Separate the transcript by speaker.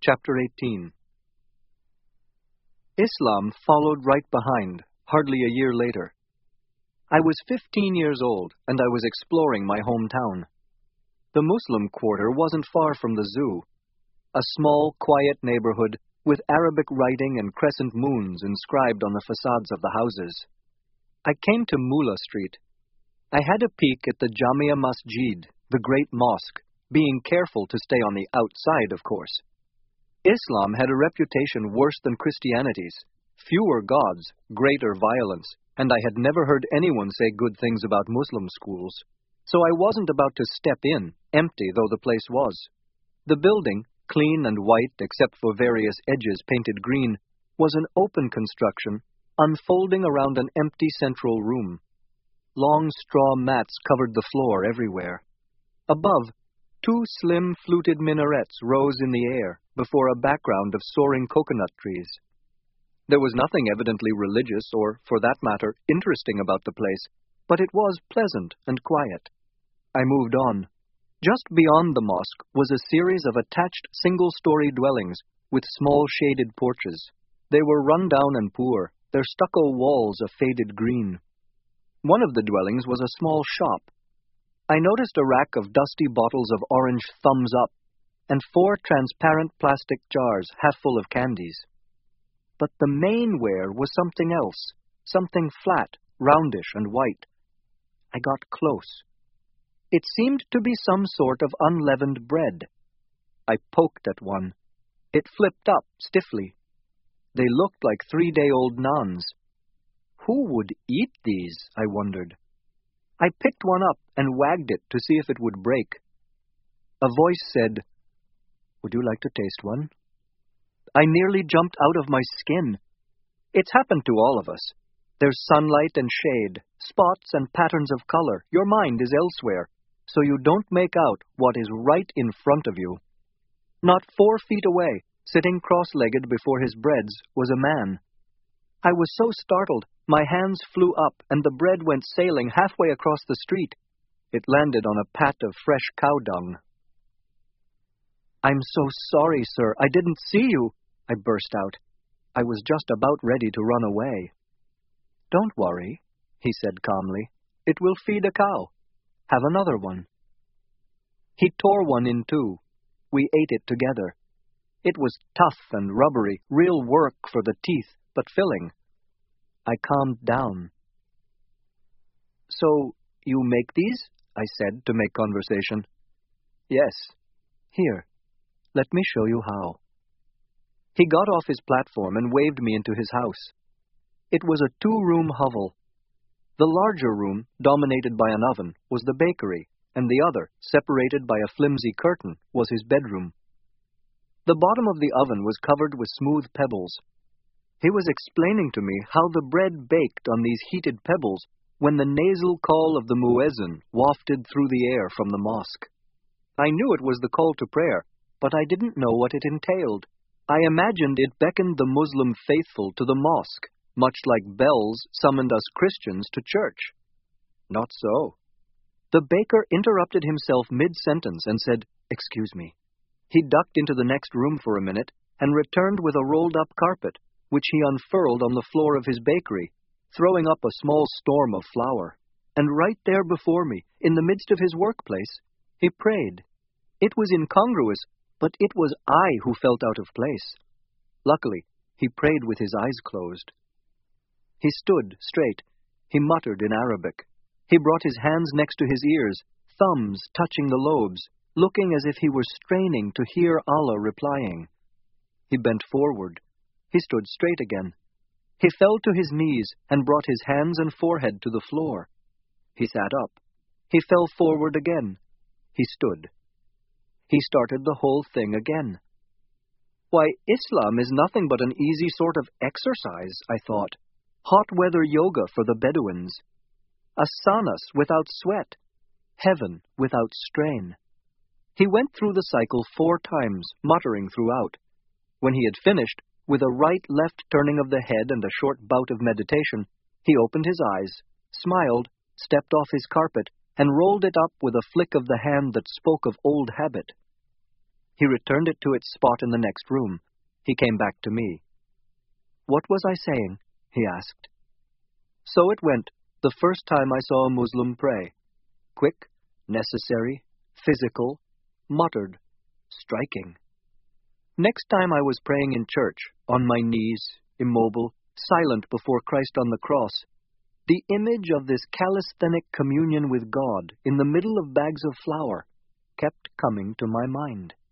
Speaker 1: Chapter 18. Islam followed right behind, hardly a year later. I was 15 years old, and I was exploring my hometown. The Muslim quarter wasn't far from the zoo, a small, quiet neighborhood with Arabic writing and crescent moons inscribed on the facades of the houses. I came to Mula Street. I had a peek at the Jamia Masjid, the great mosque, being careful to stay on the outside, of course. Islam had a reputation worse than Christianity's: fewer gods, greater violence, and I had never heard anyone say good things about Muslim schools. So I wasn't about to step in, empty though the place was. The building, clean and white except for various edges painted green, was an open construction, unfolding around an empty central room. Long straw mats covered the floor everywhere. Above, two slim fluted minarets rose in the air before a background of soaring coconut trees. There was nothing evidently religious or, for that matter, interesting about the place, but it was pleasant and quiet. I moved on. Just beyond the mosque was a series of attached single-story dwellings with small shaded porches. They were run down and poor, their stucco walls a faded green. One of the dwellings was a small shop. I noticed a rack of dusty bottles of orange Thumbs Up and 4 transparent plastic jars half full of candies. But the main ware was something else, something flat, roundish, and white. I got close. It seemed to be some sort of unleavened bread. I poked at one. It flipped up stiffly. They looked like 3-day-old naans. Who would eat these, I wondered. I picked one up and wagged it to see if it would break. A voice said, "Would you like to taste one?" I nearly jumped out of my skin. It's happened to all of us. There's sunlight and shade, spots and patterns of color. Your mind is elsewhere, so you don't make out what is right in front of you. Not 4 feet away, sitting cross-legged before his breads, was a man. I was so startled, my hands flew up and the bread went sailing halfway across the street. It landed on a pat of fresh cow dung. "I'm so sorry, sir. I didn't see you," I burst out. I was just about ready to run away. "Don't worry," he said calmly. "It will feed a cow. Have another one." He tore one in 2. We ate it together. It was tough and rubbery, real work for the teeth, but filling. I calmed down. "So, you make these?" I said to make conversation. "Yes. Here, let me show you how." He got off his platform and waved me into his house. It was a 2-room hovel. The larger room, dominated by an oven, was the bakery, and the other, separated by a flimsy curtain, was his bedroom. The bottom of the oven was covered with smooth pebbles. He was explaining to me how the bread baked on these heated pebbles when the nasal call of the muezzin wafted through the air from the mosque. I knew it was the call to prayer, but I didn't know what it entailed. I imagined it beckoned the Muslim faithful to the mosque, much like bells summoned us Christians to church. Not so. The baker interrupted himself mid-sentence and said, "Excuse me." He ducked into the next room for a minute and returned with a rolled-up carpet, which he unfurled on the floor of his bakery, throwing up a small storm of flour. And right there before me, in the midst of his workplace, he prayed. It was incongruous, but it was I who felt out of place. Luckily, he prayed with his eyes closed. He stood straight. He muttered in Arabic. He brought his hands next to his ears, thumbs touching the lobes, looking as if he were straining to hear Allah replying. He bent forward. He stood straight again. He fell to his knees and brought his hands and forehead to the floor. He sat up. He fell forward again. He stood. He started the whole thing again. Why, Islam is nothing but an easy sort of exercise, I thought. Hot weather yoga for the Bedouins. Asanas without sweat. Heaven without strain. He went through the cycle 4 times, muttering throughout. When he had finished, with a right-left turning of the head and a short bout of meditation, he opened his eyes, smiled, stepped off his carpet, and rolled it up with a flick of the hand that spoke of old habit. He returned it to its spot in the next room. He came back to me. "What was I saying?" he asked. So it went, the first time I saw a Muslim pray. Quick, necessary, physical, muttered, striking. Next time I was praying in church, on my knees, immobile, silent before Christ on the cross, the image of this calisthenic communion with God in the middle of bags of flour kept coming to my mind.